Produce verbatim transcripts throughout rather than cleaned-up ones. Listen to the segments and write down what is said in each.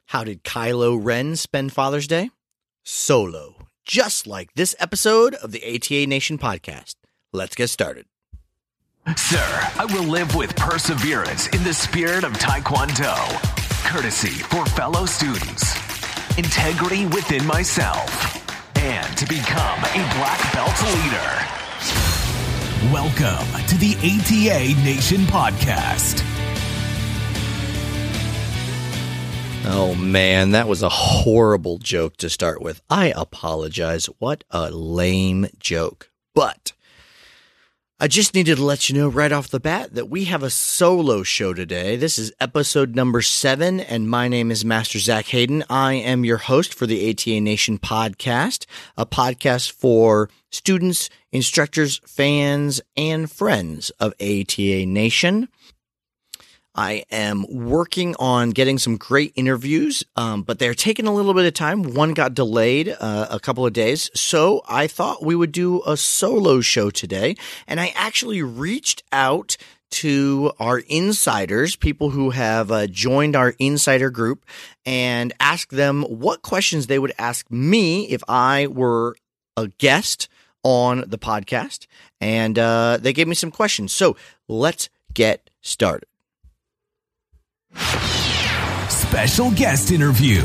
How did Kylo Ren spend Father's Day? Solo, just like this episode of the A T A Nation podcast. Let's get started. Sir, I will live with perseverance in the spirit of Taekwondo, courtesy for fellow students, integrity within myself, and to become a black belt leader. Welcome to the A T A Nation podcast. Oh man, that was a horrible joke to start with. I apologize. What a lame joke. But I just needed to let you know right off the bat that we have a solo show today. This is episode number seven, and my name is Master Zach Hayden. I am your host for the A T A Nation podcast, a podcast for students, instructors, fans, and friends of A T A Nation. I am working on getting some great interviews, um, but they're taking a little bit of time. One got delayed uh, a couple of days, so I thought we would do a solo show today. And I actually reached out to our insiders, people who have uh, joined our insider group, and asked them what questions they would ask me if I were a guest on the podcast. And uh, they gave me some questions. So let's get started. Special guest interview.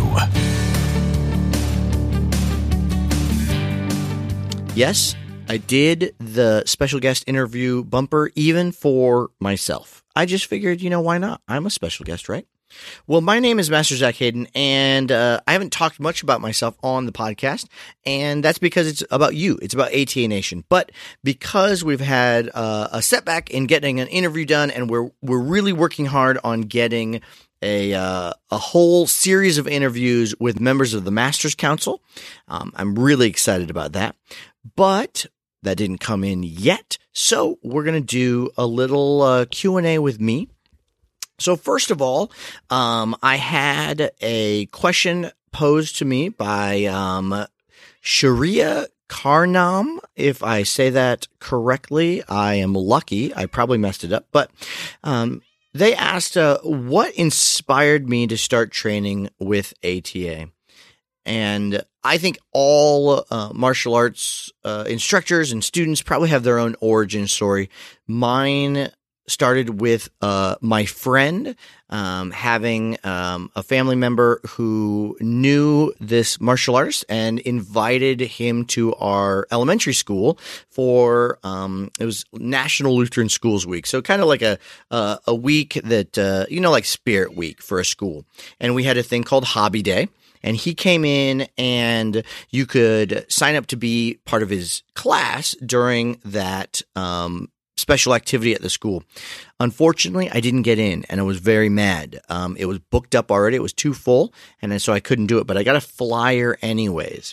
Yes, I did the special guest interview bumper even for myself. I just figured, you know, why not? I'm a special guest, right? Well, my name is Master Zach Hayden, and uh, I haven't talked much about myself on the podcast, and that's because it's about you. It's about A T A Nation. But because we've had uh, a setback in getting an interview done, and we're we're really working hard on getting a uh, a whole series of interviews with members of the Masters Council. Um, I'm really excited about that, but that didn't come in yet. So we're gonna do a little uh, Q and A with me. So first of all, um, I had a question posed to me by um, Sharia Karnam. If I say that correctly, I am lucky. I probably messed it up. But um, they asked, uh, what inspired me to start training with A T A? And I think all uh, martial arts uh, instructors and students probably have their own origin story. Mine started with uh, my friend um, having um, a family member who knew this martial artist and invited him to our elementary school for um, it was National Lutheran Schools Week, so kind of like a uh, a week that uh, you know, like Spirit Week for a school, and we had a thing called Hobby Day. And he came in, and you could sign up to be part of his class during that um, special activity at the school. Unfortunately, I didn't get in, and I was very mad. Um, it was booked up already. It was too full, and so I couldn't do it. But I got a flyer anyways.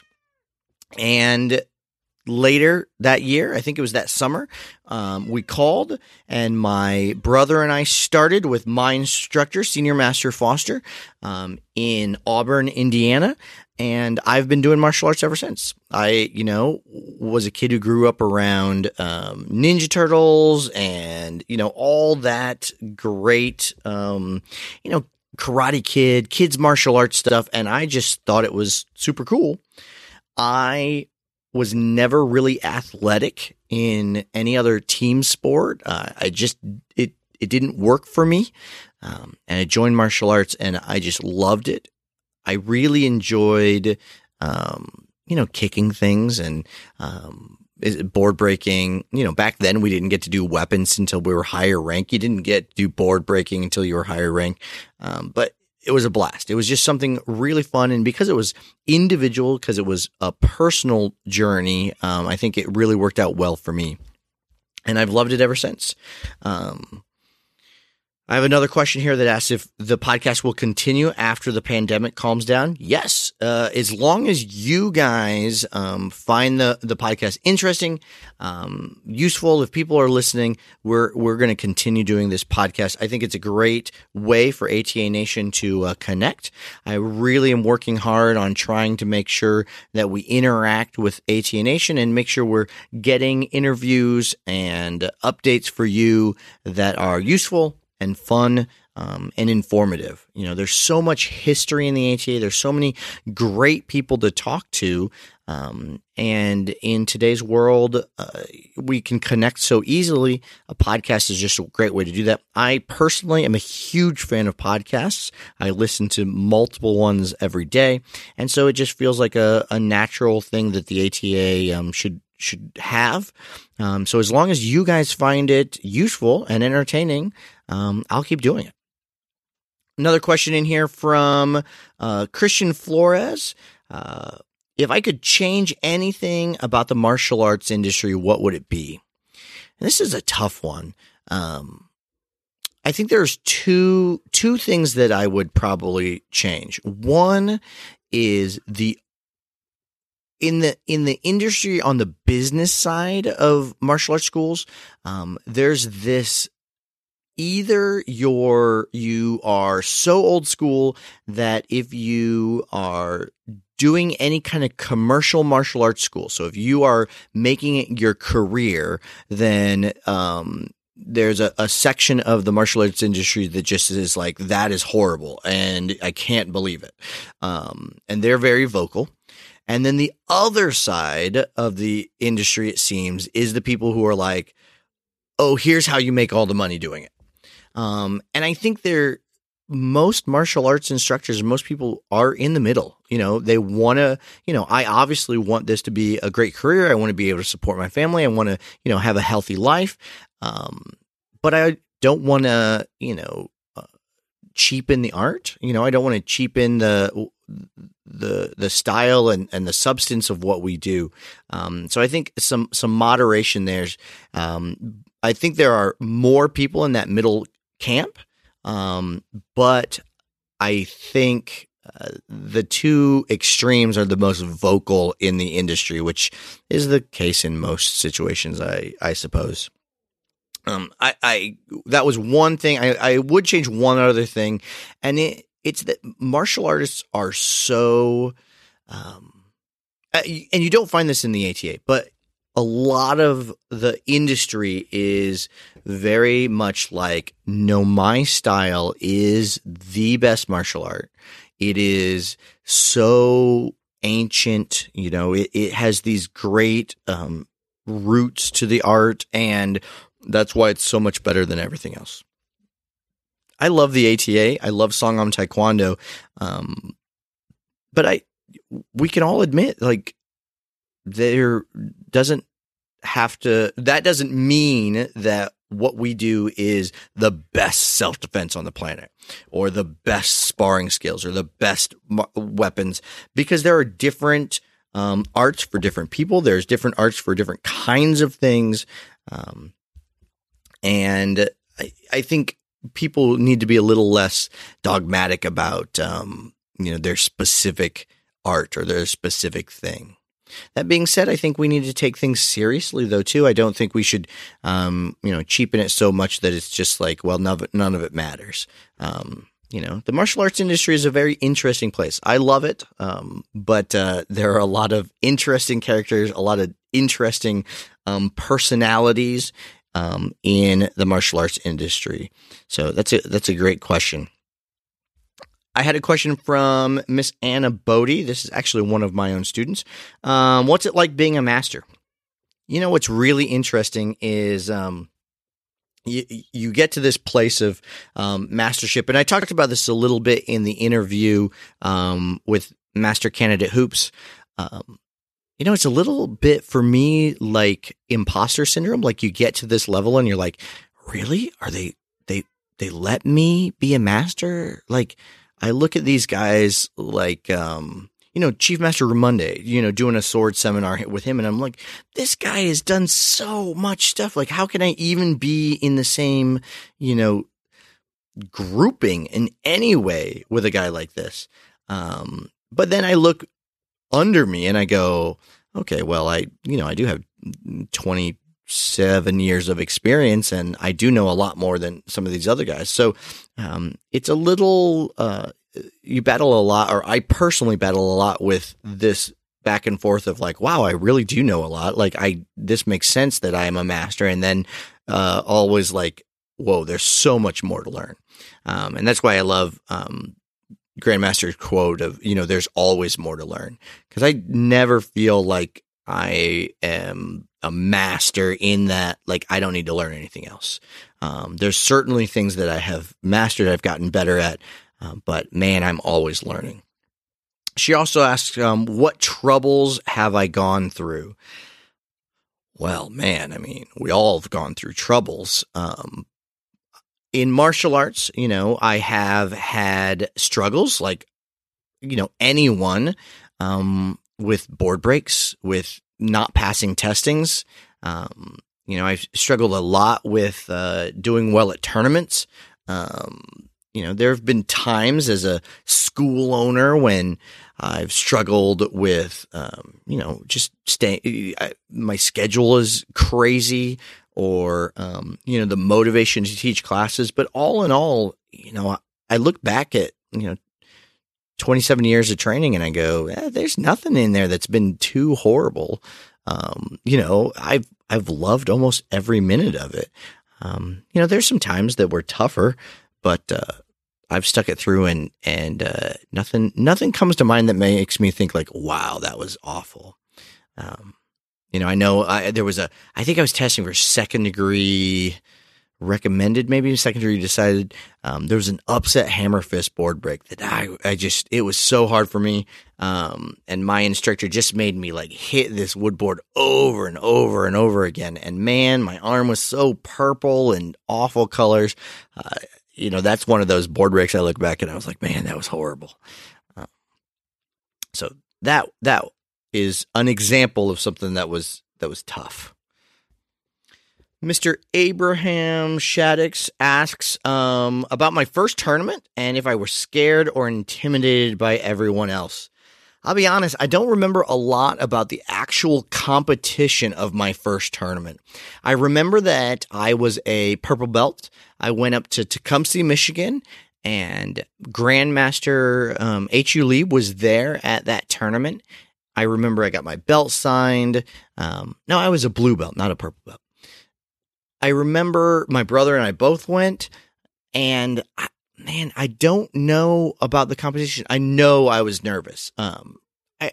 And later that year, I think it was that summer, um, we called, and my brother and I started with my instructor, Senior Master Foster, um, in Auburn, Indiana. And I've been doing martial arts ever since. I, you know, was a kid who grew up around um, Ninja Turtles and, you know, all that great, um, you know, Karate Kid, kids martial arts stuff. And I just thought it was super cool. I was never really athletic in any other team sport. Uh, I just, it, it didn't work for me. Um, and I joined martial arts, and I just loved it. I really enjoyed, um, you know, kicking things and, um, board breaking. You know, back then we didn't get to do weapons until we were higher rank. You didn't get to do board breaking until you were higher rank. Um, but it was a blast. It was just something really fun. And because it was individual, because it was a personal journey, um, I think it really worked out well for me. And I've loved it ever since. Um, I have another question here that asks if the podcast will continue after the pandemic calms down. Yes, uh, as long as you guys um, find the, the podcast interesting, um, useful. If people are listening, we're we're going to continue doing this podcast. I think it's a great way for A T A Nation to uh, connect. I really am working hard on trying to make sure that we interact with A T A Nation and make sure we're getting interviews and updates for you that are useful and fun um, and informative. You know, there's so much history in the A T A. There's so many great people to talk to. Um, and in today's world, uh, we can connect so easily. A podcast is just a great way to do that. I personally am a huge fan of podcasts. I listen to multiple ones every day. And so it just feels like a, a natural thing that the A T A um, should should have. Um, so as long as you guys find it useful and entertaining, um, I'll keep doing it. Another question in here from uh, Christian Flores. Uh, if I could change anything about the martial arts industry, what would it be? And this is a tough one. Um, I think there's two two things that I would probably change. One is the In the in the industry on the business side of martial arts schools, um, there's this either you're you are so old school that if you are doing any kind of commercial martial arts school, so if you are making it your career, then um, there's a, a section of the martial arts industry that just is like, that is horrible and I can't believe it, um, and they're very vocal. And then the other side of the industry, it seems, is the people who are like, oh, here's how you make all the money doing it. Um, and I think they're most martial arts instructors, most people are in the middle. You know, they want to, you know, I obviously want this to be a great career. I want to be able to support my family. I want to, you know, have a healthy life. Um, but I don't want to, you know, uh, cheapen the art. You know, I don't want to cheapen the the the style and, and the substance of what we do. Um, so I think some some moderation there's. Um, I think there are more people in that middle camp, um, but I think uh, the two extremes are the most vocal in the industry, which is the case in most situations, I I suppose. Um, I, I that was one thing. I, I would change one other thing, and it. It's that martial artists are so, um, and you don't find this in the A T A, but a lot of the industry is very much like, no, my style is the best martial art. It is so ancient, you know, it, it has these great um, roots to the art, and that's why it's so much better than everything else. I love the A T A. I love Sangam Taekwondo. Um, but I, we can all admit, like, there doesn't have to, that doesn't mean that what we do is the best self-defense on the planet or the best sparring skills or the best ma- weapons, because there are different um, arts for different people. There's different arts for different kinds of things. Um, and I, I think people need to be a little less dogmatic about, um, you know, their specific art or their specific thing. That being said, I think we need to take things seriously, though, too. I don't think we should, um, you know, cheapen it so much that it's just like, well, none of it, none of it matters. Um, you know, the martial arts industry is a very interesting place. I love it, um, but uh, there are a lot of interesting characters, a lot of interesting um, personalities Um, in the martial arts industry. So that's a that's a great question. I had a question from Miss Anna Bodie. This is actually one of my own students. Um, what's it like being a master? You know, what's really interesting is um, you, you get to this place of um, mastership. And I talked about this a little bit in the interview um, with Master Candidate Hoops. Um, You know, it's a little bit for me like imposter syndrome. Like, you get to this level and you're like, really? Are they, they, they let me be a master? Like, I look at these guys like, um, you know, Chief Master Ramonde, you know, doing a sword seminar with him. And I'm like, this guy has done so much stuff. Like, how can I even be in the same, you know, grouping in any way with a guy like this? Um, but then I look under me and I go, okay, well, I, you know, I do have twenty-seven years of experience and I do know a lot more than some of these other guys. So, um, it's a little, uh, you battle a lot, or I personally battle a lot with this back and forth of like, wow, I really do know a lot. Like, I, this makes sense that I am a master. And then, uh, always like whoa, there's so much more to learn. Um, and that's why I love um, Grandmaster's quote of, you know, there's always more to learn. Because I never feel like I am a master in that, like, I don't need to learn anything else. Um, there's certainly things that I have mastered, I've gotten better at, uh, but man, I'm always learning. She also asks, um, what troubles have I gone through? Well, man, I mean, we all have gone through troubles. Um, in martial arts, you know, I have had struggles like, you know, anyone, um, with board breaks, with not passing testings. Um, you know, I've struggled a lot with uh, doing well at tournaments. Um, you know, there have been times as a school owner when I've struggled with, um, you know, just staying, my schedule is crazy, or, um, you know, the motivation to teach classes. But all in all, you know, I, I look back at, you know, twenty-seven years of training and I go, eh, there's nothing in there that's been too horrible. Um, you know, I've, I've loved almost every minute of it. Um, you know, there's some times that were tougher, but, uh, I've stuck it through, and, and, uh, nothing, nothing comes to mind that makes me think like, wow, that was awful. Um, you know, I know I, there was a, I think I was testing for second degree recommended, maybe second degree decided. Um, there was an upset hammer fist board break that I, I just, it was so hard for me. Um, and my instructor just made me like hit this wood board over and over and over again. And man, my arm was so purple and awful colors. Uh, you know, that's one of those board breaks I look back and I was like, man, that was horrible. Uh, so that, that is an example of something that was, that was tough. Mister Abraham Shaddix asks um, about my first tournament and if I were scared or intimidated by everyone else. I'll be honest, I don't remember a lot about the actual competition of my first tournament. I remember that I was a purple belt. I went up to Tecumseh, Michigan, and Grandmaster um, H U Lee was there at that tournament. I remember I got my belt signed. Um, no, I was a blue belt, not a purple belt. I remember my brother and I both went, and I, man, I don't know about the competition. I know I was nervous. Um, I,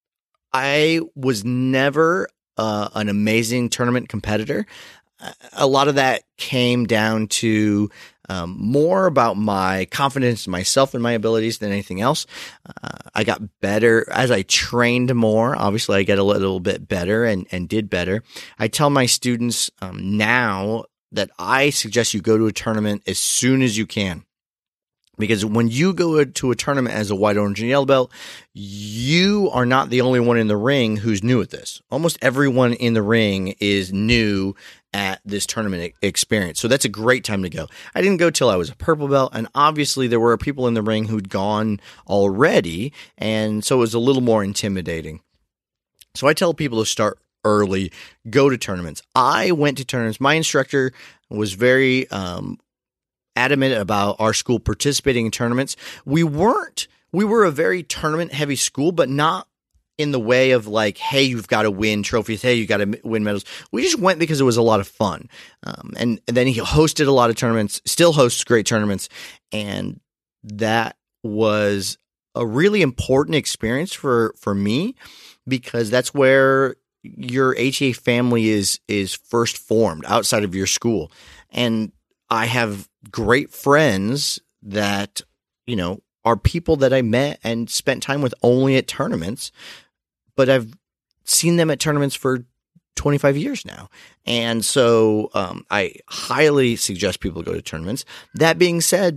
I was never uh, an amazing tournament competitor. A lot of that came down to um, more about my confidence in myself and my abilities than anything else. Uh, I got better as I trained more. Obviously, I get a little bit better and, and did better. I tell my students um, now that I suggest you go to a tournament as soon as you can. Because when you go to a tournament as a white, orange, and yellow belt, you are not the only one in the ring who's new at this. Almost everyone in the ring is new at this tournament experience. So that's a great time to go. I didn't go till I was a purple belt, and obviously there were people in the ring who'd gone already, and so it was a little more intimidating. So I tell people to start early, go to tournaments. I went to tournaments. My instructor was very um adamant about our school participating in tournaments. We weren't, we were a very tournament heavy school, but not in the way of like, hey, you've got to win trophies. Hey, you got to win medals. We just went because it was a lot of fun. Um, and, and then he hosted a lot of tournaments, still hosts great tournaments. And that was a really important experience for, for me, because that's where your H E A family is, is first formed outside of your school. And I have great friends that, you know, are people that I met and spent time with only at tournaments, but I've seen them at tournaments for twenty-five years now. And so um, I highly suggest people go to tournaments. That being said,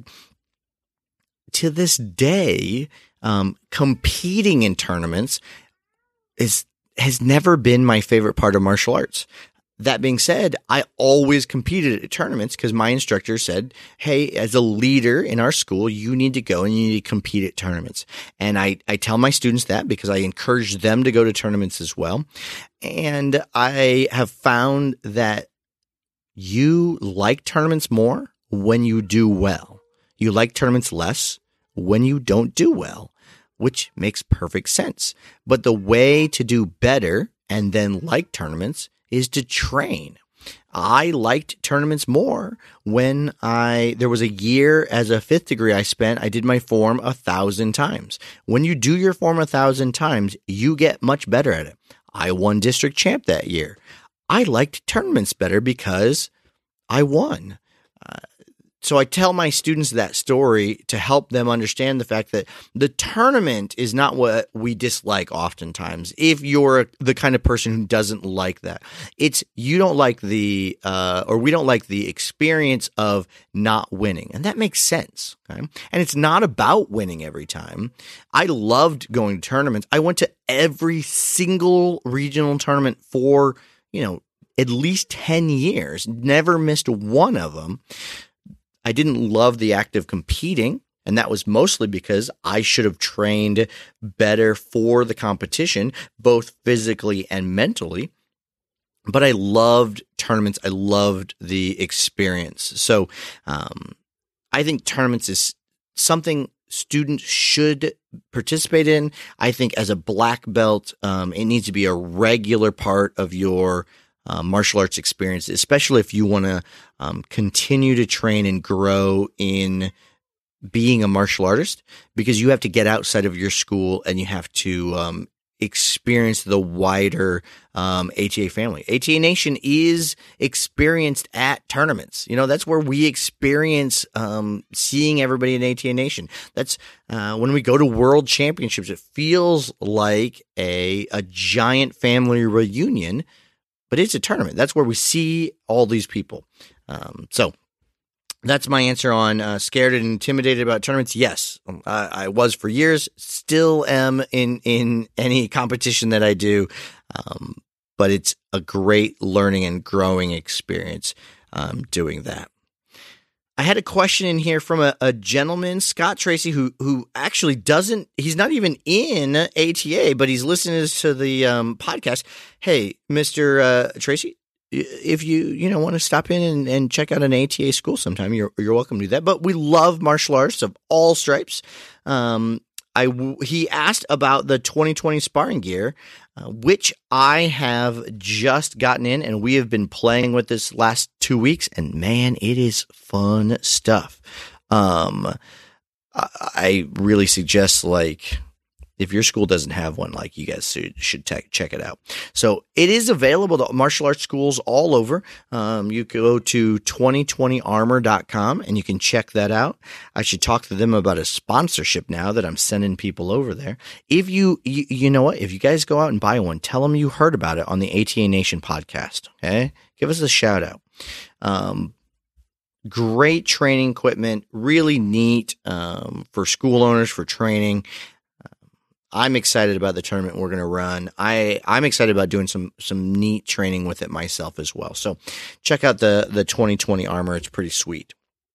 to this day, um, competing in tournaments is has never been my favorite part of martial arts. That being said, I always competed at tournaments because my instructor said, hey, as a leader in our school, you need to go and you need to compete at tournaments. And I, I tell my students that because I encourage them to go to tournaments as well. And I have found that you like tournaments more when you do well. You like tournaments less when you don't do well, which makes perfect sense. But the way to do better and then like tournaments is to train. I liked tournaments more when I, there was a year as a fifth degree I spent, I did my form a thousand times. When you do your form a thousand times, you get much better at it. I won district champ that year. I liked tournaments better because I won. Uh, So I tell my students that story to help them understand the fact that the tournament is not what we dislike oftentimes. If you're the kind of person who doesn't like that, it's you don't like the uh, or we don't like the experience of not winning. And that makes sense. Okay? And it's not about winning every time. I loved going to tournaments. I went to every single regional tournament for, you know, at least ten years, never missed one of them. I didn't love the act of competing, and that was mostly because I should have trained better for the competition, both physically and mentally. But I loved tournaments. I loved the experience. So um, I think tournaments is something students should participate in. I think as a black belt, um, it needs to be a regular part of your Uh, martial arts experience, especially if you want to um, continue to train and grow in being a martial artist, because you have to get outside of your school and you have to um, experience the wider um, A T A family. A T A Nation is experienced at tournaments. You know, that's where we experience um, seeing everybody in A T A Nation. That's uh, when we go to World Championships, it feels like a a giant family reunion. But it's a tournament. That's where we see all these people. Um, so that's my answer on uh, scared and intimidated about tournaments. Yes, I, I was for years, still am in, in any competition that I do. Um, but it's a great learning and growing experience um, doing that. I had a question in here from a, a gentleman, Scott Tracy, who who actually doesn't, he's not even in A T A, but he's listening to the um, podcast. Hey, Mister Uh, Tracy, if you, you know, want to stop in and, and check out an A T A school sometime, you're, you're welcome to do that. But we love martial arts of all stripes. Um, I, he asked about the twenty twenty sparring gear, uh, which I have just gotten in, and we have been playing with this last two weeks, and man, it is fun stuff. Um, I, I really suggest, like, if your school doesn't have one, like, you guys should, should te- check it out. So it is available to martial arts schools all over. Um, you go to twenty twenty armor dot com and you can check that out. I should talk to them about a sponsorship now that I'm sending people over there. If you, you, you know what, if you guys go out and buy one, tell them you heard about it on the A T A Nation podcast. Okay. Give us a shout out. Um, great training equipment, really neat, um, for school owners, for training. I'm excited about the tournament we're going to run. I, I'm excited about doing some, some neat training with it myself as well. So check out the, the twenty twenty Armor. It's pretty sweet.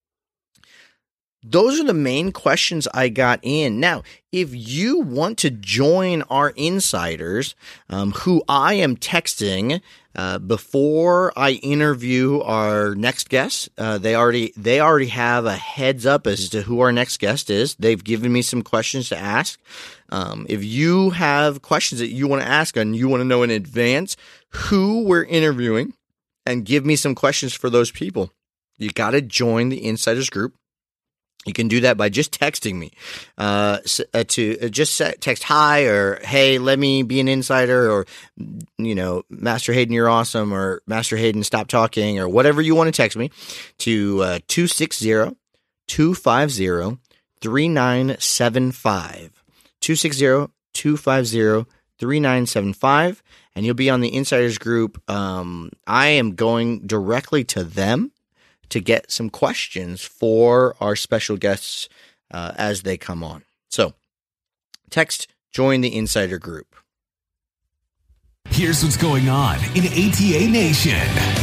Those are the main questions I got in. Now, if you want to join our insiders, um, who I am texting uh, before I interview our next guest, uh, they already they already have a heads up as to who our next guest is. They've given me some questions to ask. Um, if you have questions that you want to ask and you want to know in advance who we're interviewing, and give me some questions for those people, you got to join the insiders group. You can do that by just texting me, uh, to uh, just text hi or hey, let me be an insider, or, you know, Master Hayden, you're awesome, or Master Hayden, stop talking, or whatever you want to text me to uh, two six zero, two five zero, three nine seven five. two six zero, two five zero, three nine seven five, and you'll be on the insiders group. Um, I am going directly to them to get some questions for our special guests uh, as they come on. So text join the insider group. Here's what's going on in A T A Nation.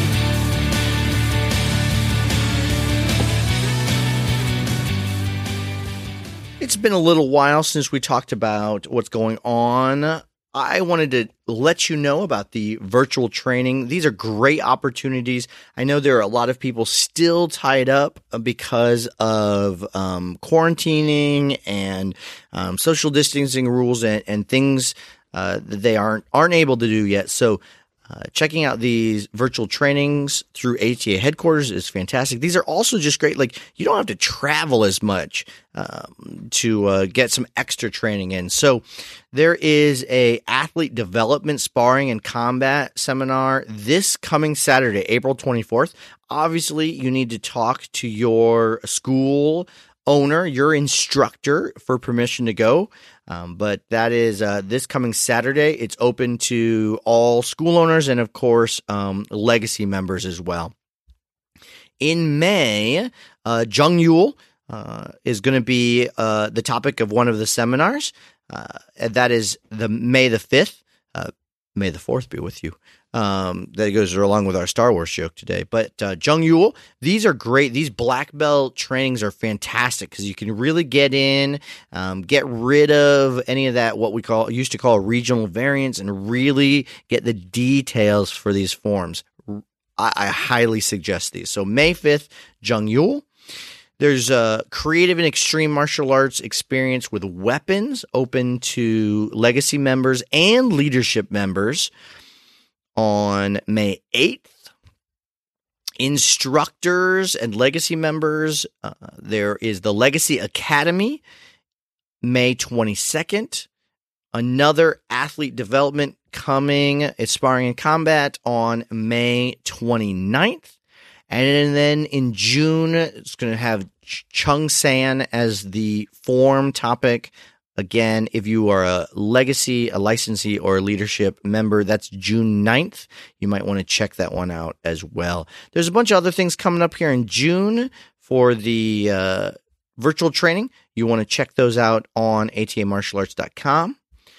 It's been a little while since we talked about what's going on. I wanted to let you know about the virtual training. These are great opportunities. I know there are a lot of people still tied up because of um, quarantining and um, social distancing rules and, and things uh, that they aren't aren't able to do yet. So Uh, checking out these virtual trainings through A T A headquarters is fantastic. These are also just great. Like, you don't have to travel as much um, to uh, get some extra training in. So there is a athlete development, sparring, and combat seminar this coming Saturday, April twenty-fourth. Obviously, you need to talk to your school owner, your instructor, for permission to go. Um, but that is uh, this coming Saturday. It's open to all school owners and, of course, um, legacy members as well. In May, uh, Jung Yul uh, is going to be uh, the topic of one of the seminars. Uh, and that is the May the fifth. Uh, May the fourth be with you. Um, that goes along with our Star Wars joke today. But uh, Jung Yul, these are great. These black belt trainings are fantastic because you can really get in, um, get rid of any of that, what we call used to call regional variance, and really get the details for these forms. I, I highly suggest these. So May fifth, Jung Yul. There's a creative and extreme martial arts experience with weapons open to legacy members and leadership members on May eighth. Instructors and legacy members, uh, there is the Legacy Academy, May twenty-second. Another athlete development coming, it's Sparring and Combat, on May twenty-ninth. And then in June, it's going to have Chung San as the form topic. Again, if you are a legacy, a licensee, or a leadership member, that's June ninth. You might want to check that one out as well. There's a bunch of other things coming up here in June for the uh, virtual training. You want to check those out on A T A martial arts dot com.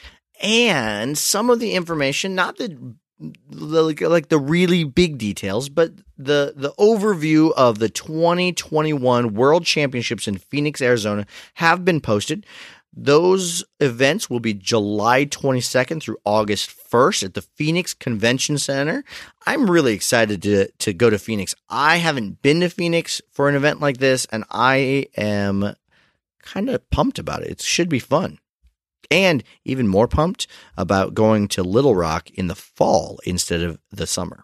And some of the information, not the Like, like the really big details, but the the overview of the twenty twenty-one World Championships in Phoenix, Arizona have been posted. Those events will be July twenty-second through August first at the Phoenix Convention Center. I'm really excited to to go to Phoenix. I haven't been to Phoenix for an event like this, and I am kind of pumped about it. It should be fun. And even more pumped about going to Little Rock in the fall instead of the summer.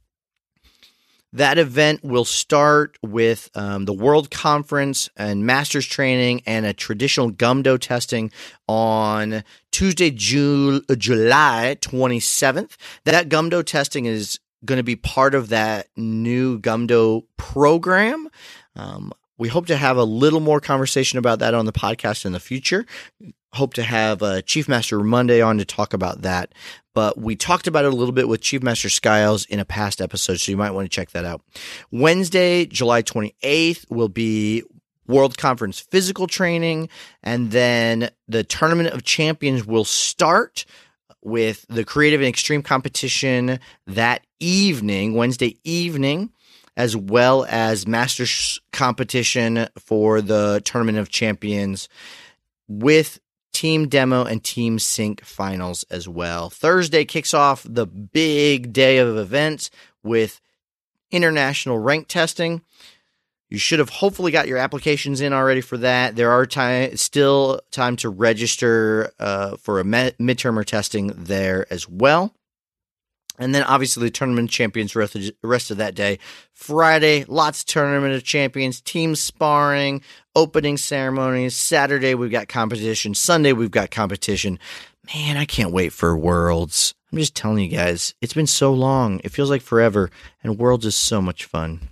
That event will start with um, the World Conference and Masters training and a traditional Gumdo testing on Tuesday, Ju- July twenty-seventh. That Gumdo testing is going to be part of that new Gumdo program. Um, we hope to have a little more conversation about that on the podcast in the future. Hope to have uh, Chief Master Monday on to talk about that. But we talked about it a little bit with Chief Master Skiles in a past episode, so you might want to check that out. Wednesday, July twenty-eighth, will be World Conference physical training, and then the Tournament of Champions will start with the creative and extreme competition that evening, Wednesday evening, as well as Masters competition for the Tournament of Champions with Team Demo and Team Sync finals as well. Thursday kicks off the big day of events with international rank testing. You should have hopefully got your applications in already for that. There are time, still time to register uh, for a med- midtermer testing there as well. And then obviously the Tournament of Champions rest of, rest of that day. Friday, lots of Tournament of Champions, team sparring, opening ceremonies. Saturday, we've got competition. Sunday, we've got competition. Man, I can't wait for Worlds. I'm just telling you guys, it's been so long. It feels like forever, and Worlds is so much fun.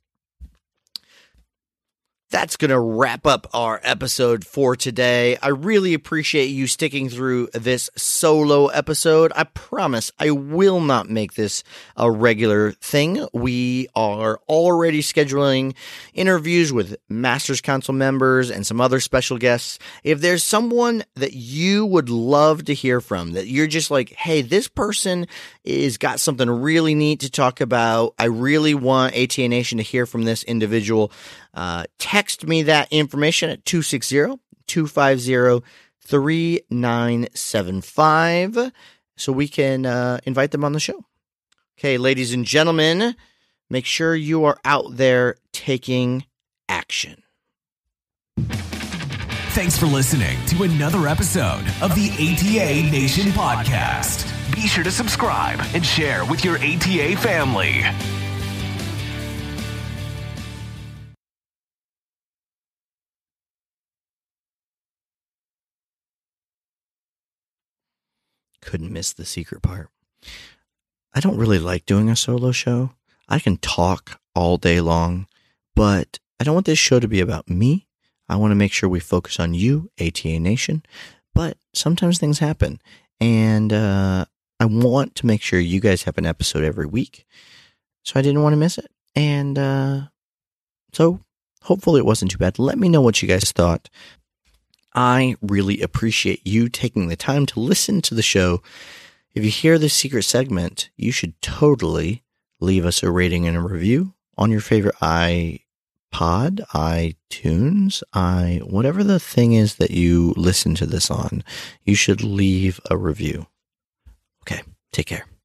That's going to wrap up our episode for today. I really appreciate you sticking through this solo episode. I promise I will not make this a regular thing. We are already scheduling interviews with Masters Council members and some other special guests. If there's someone that you would love to hear from, that you're just like, hey, this person is got something really neat to talk about. I really want A T A Nation to hear from this individual. Uh, text me that information at two six zero, two five zero, three nine seven five so we can uh, invite them on the show. Okay, ladies and gentlemen, make sure you are out there taking action. Thanks for listening to another episode of the A T A Nation podcast. Be sure to subscribe and share with your A T A family. Couldn't miss the secret part. I don't really like doing a solo show. I can talk all day long, but I don't want this show to be about me. I want to make sure we focus on you, A T A Nation, but sometimes things happen, and uh, I want to make sure you guys have an episode every week, so I didn't want to miss it, and uh, so hopefully it wasn't too bad. Let me know what you guys thought. I really appreciate you taking the time to listen to the show. If you hear this secret segment, you should totally leave us a rating and a review on your favorite iPod, iTunes, i whatever the thing is that you listen to this on. You should leave a review. Okay, take care.